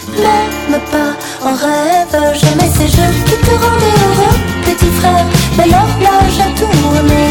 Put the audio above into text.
Même pas en rêve. J'aimais ces jeux qui te rendaient heureux, petit frère. Mais l'horloge a tourné.